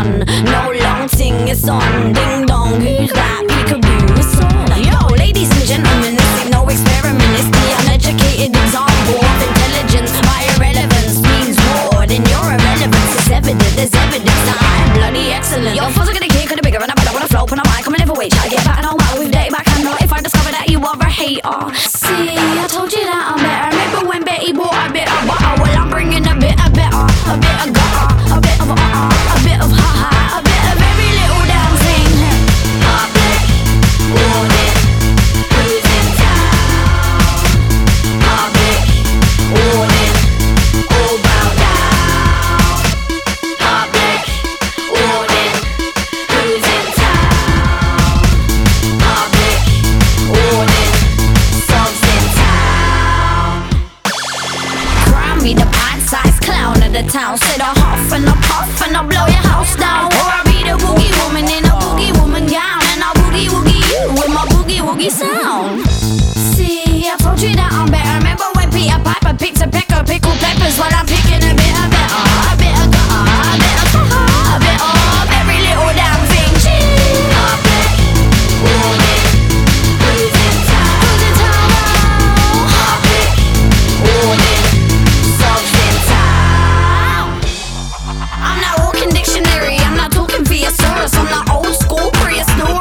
done. No long ting is on. Ding dong, who's that? Peekaboo, it's on. Yo, ladies and gentlemen, this ain't no experiment. It's the uneducated example of intelligence. My irrelevance means war, and your irrelevance is evident. There's evidence that I'm bloody excellent. Your fuzz are gonna kick, kinda bigger, and I better wanna flow. When I'm like, I'm a live away, try to get back and all out with day back. I know if I discover that you are a hater. See, I told you that I'm better. Remember when Betty bought a bit of butter? Well, I'm bringing a bit of better, a bit of gutter, a bit of a bit of ha-ha, a bit of every little damn thing. Public warning, who's in town? Public warning, all bow down. Public warning, who's in town? Public warning, subs in town. Crown me the pint-sized clown of the town. Said I huff and I puff and I blow your house down. Or I be the boogie woman in a boogie woman gown, and I boogie woogie you with my boogie woogie sound. See, I told you that I'm better. Remember when Peter Piper picked a peck of pickled peppers? Well, I'm picking a bit of better, a bit of gutter, a bit of ha-ha, a bit of every little damn thing. Public warning, who's in town? Who's in town now? Public warning, subs in town. I'm not walking dictionary, I'm not talking thesaurus. I'm not old school prehistoric.